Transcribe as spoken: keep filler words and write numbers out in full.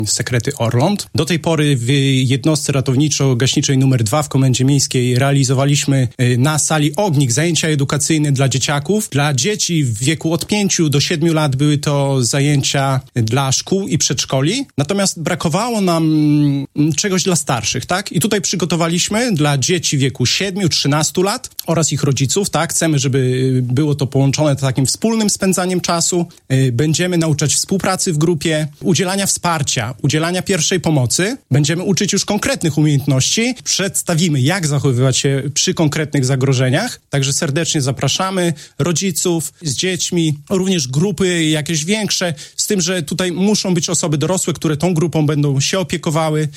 Sekrety Orląt. Do tej pory w jednostce ratowniczo-gaśniczej numer dwa w Komendzie Miejskiej realizowaliśmy na sali Ognik zajęcia edukacyjne dla dzieciaków. Dla dzieci w wieku od pięciu do siedmiu lat były to zajęcia dla szkół i przedszkoli. Natomiast brakowało nam czegoś dla starszych, tak? I tutaj przygotowaliśmy dla dzieci w wieku siedmiu do trzynastu lat oraz ich rodziców, tak? Chcemy, żeby było to połączone takim wspólnym spędzaniem czasu. Będziemy nauczać współpracy w grupie, udzielania wsparcia, udzielania pierwszej pomocy. Będziemy uczyć już konkretnych umiejętności. Przedstawimy, jak zachowywać się przy konkretnych zagrożeniach. Także serdecznie zapraszamy rodziców z dziećmi, również grupy jakieś większe, z tym, że tutaj muszą być osoby dorosłe, które tą grupą będą się opiekowały.